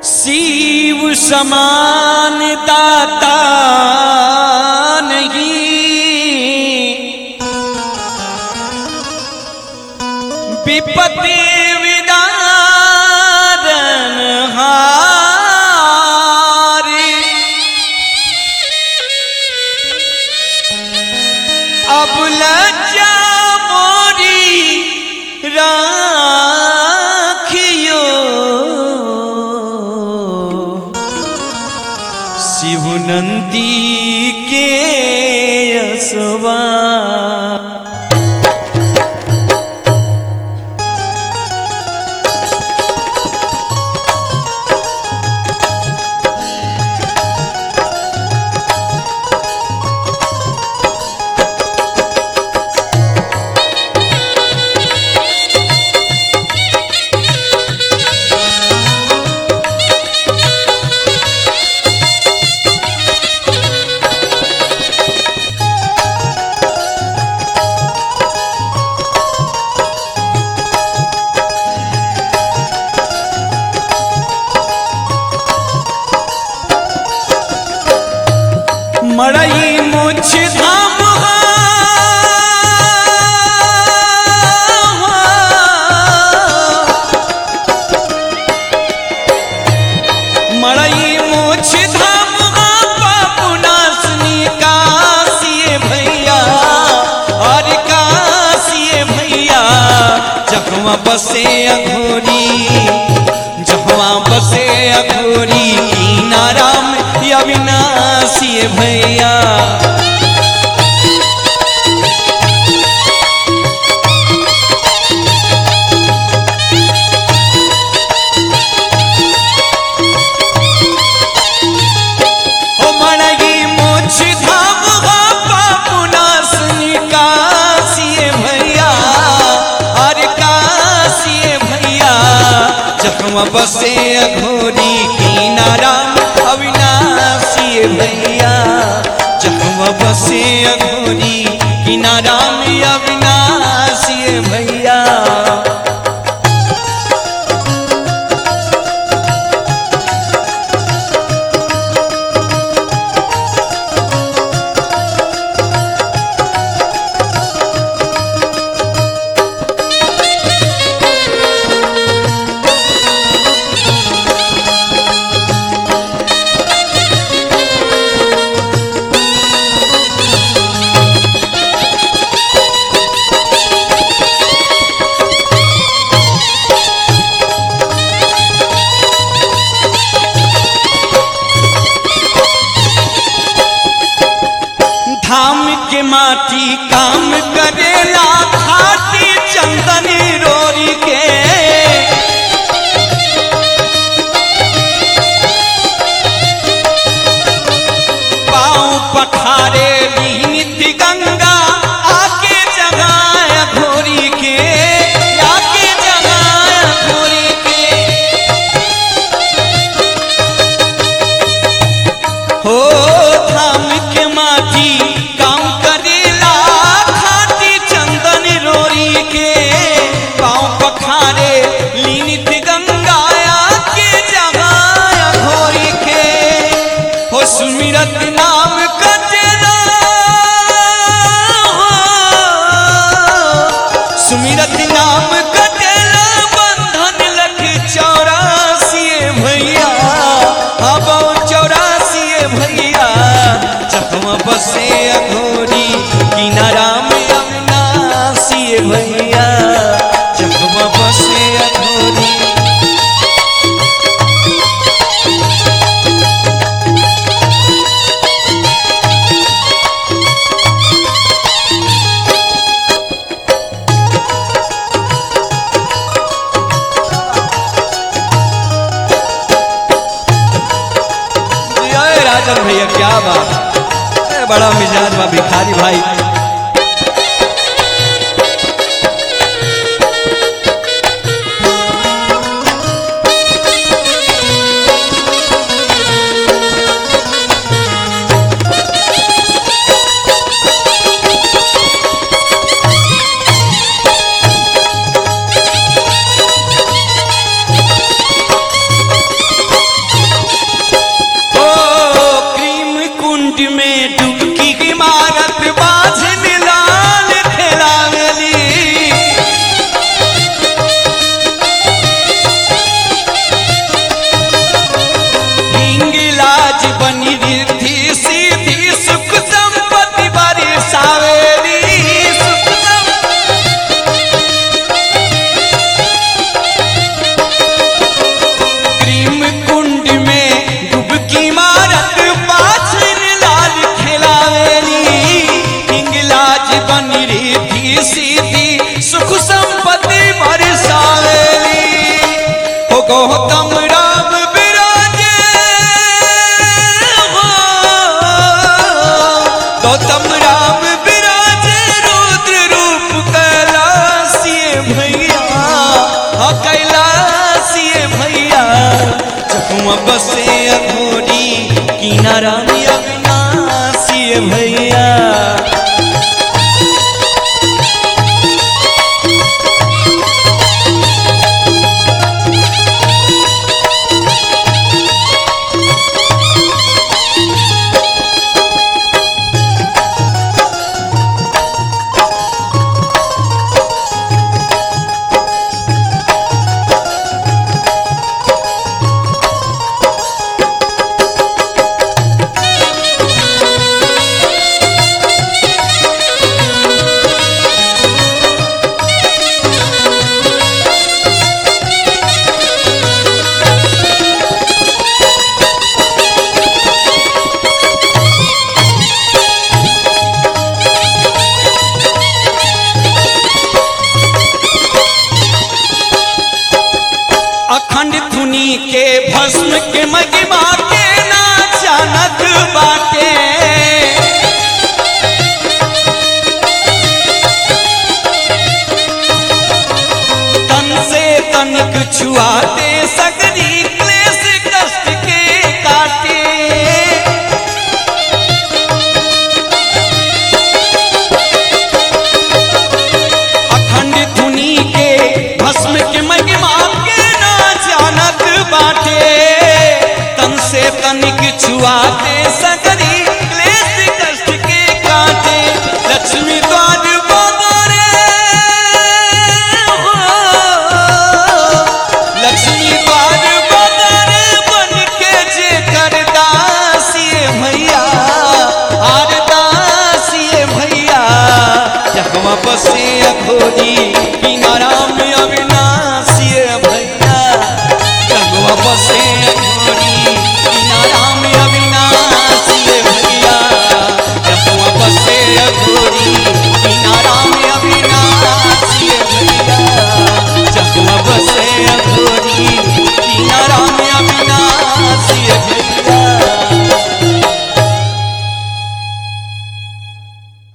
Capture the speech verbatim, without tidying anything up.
शिव समान दाता नहीं, विपत्ति विदारन हारी। अब लज्जा मोरी राखियो, शिव नंदी के यसवा। मड़ई मुछ धाम मड़ई मुछ धाम पापुनासनी कासिए भैया और कासिए भैया। जहवा बसे अघोरी जहवा बसे अघोरी कीनारा में अविनाशी भैया। ओ मड़गी मुछ धाम पापुनासनी कासिए भैया और कासिए भैया। जहवा बसे अघोरी कीनारा अविनाशी भैया। जहवा बसे अघोरी किनारा में अविनाशी भैया। धाम के माटी काम करेला खाटी चंदन रोरी के। पाँव पखारे नित्य गंगा आके जगाया घोरी के आके जगाया घोरी के। हो धाम के माटी काम करेला खाती चंदन रोरी के। पाँव पखारे लीनित गंगाया के जगाया घोरी के। हो सुमिरत नाम कजरा सुमिरत नाम कजरा बंधन लख चौरासी भैया। अब चौरासी भैया। जहवा बसे अघोरी किनारा में अविनाशी भैया। जहवा बसे अघोरी राजन भैया क्या बात, बड़ा मिजाज बा भिखारी भाई। गौतम राम विराजे हो, गौतम राम विराजे रुद्र रूप कैलासिए भैया, हाँ कैलासिए भैया। जहाँ बसे अघोरी किनारा में अविनाशिए भैया। अखंड धुनी के भस्म के महिमा के ना जानत बाटे, तन से तनिक छुआते सगरी क्लेश कष्ट के काटे। अखंड धुनी के भस्म के महिमा बाटे, तन से तनिक छुआते सगरी क्लेश कष्ट के काटे। लक्ष्मी द्वार बदरे हो, लक्ष्मी द्वार बदरे बन के जे कर दासिए भैया, आर दासिए भैया। जहाँ बसे अघोरी किनारा में अविनाशिए भैया, बसे अघोरी